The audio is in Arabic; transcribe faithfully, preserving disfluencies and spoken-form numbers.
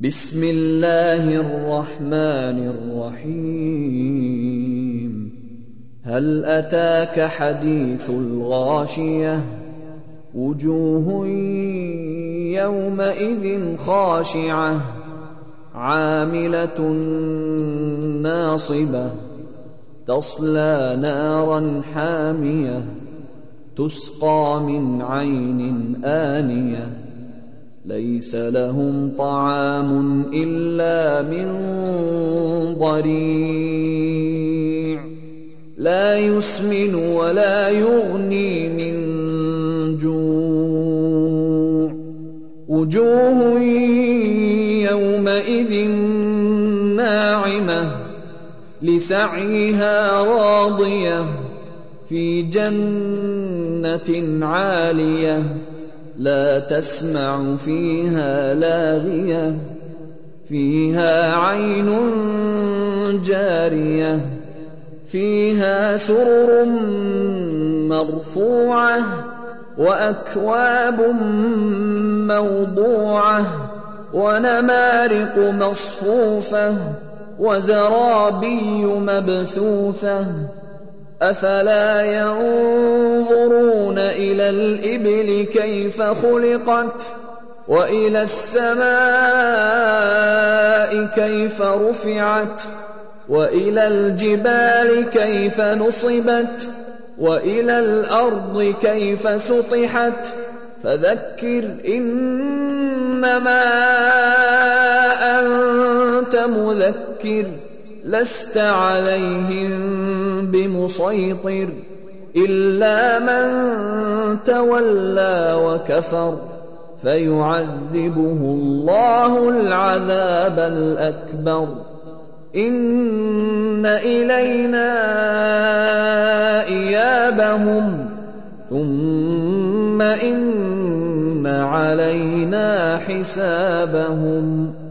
بسم الله الرحمن الرحيم هل أتاك حديث الغاشية وجوه يومئذ خاشعة عاملة ناصبة تصلى نارا حامية تسقى من عين آنية ليس لهم طعام إلا من ضريع لا يسمن ولا يغني من جوع وجوه يومئذ ناعمة لسعيها راضية في جنة عالية لا تسمع فيها لاغية فيها عين جارية فيها سرر مرفوعة وأكواب موضوعة ونمارق مصفوفة وزرابي مبثوثة أفلا ينظرون إلى الإبل كيف خلقت وإلى السماء كيف رفعت وإلى الجبال كيف نصبت وإلى الأرض كيف سطحت فذكر إنما أنت مذكر لست عليهم بمسيطر إلا من تولى وكفر فيعذبه الله العذاب الأكبر إن إلينا إيابهم ثم إن علينا حسابهم